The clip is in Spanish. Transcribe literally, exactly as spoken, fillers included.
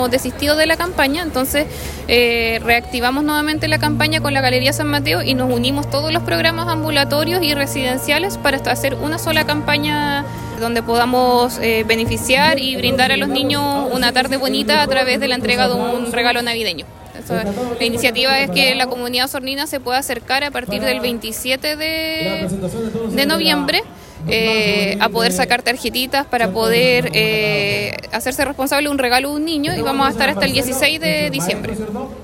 Desistido de la campaña, entonces eh, reactivamos nuevamente la campaña con la Galería San Mateo y nos unimos todos los programas ambulatorios y residenciales para hacer una sola campaña donde podamos eh, beneficiar y brindar a los niños una tarde bonita a través de la entrega de un regalo navideño. La iniciativa es que la comunidad osornina se pueda acercar a partir del veintisiete de, de noviembre eh, a poder sacar tarjetitas para poder eh, hacerse responsable de un regalo de un niño, y vamos a estar hasta el dieciséis de diciembre.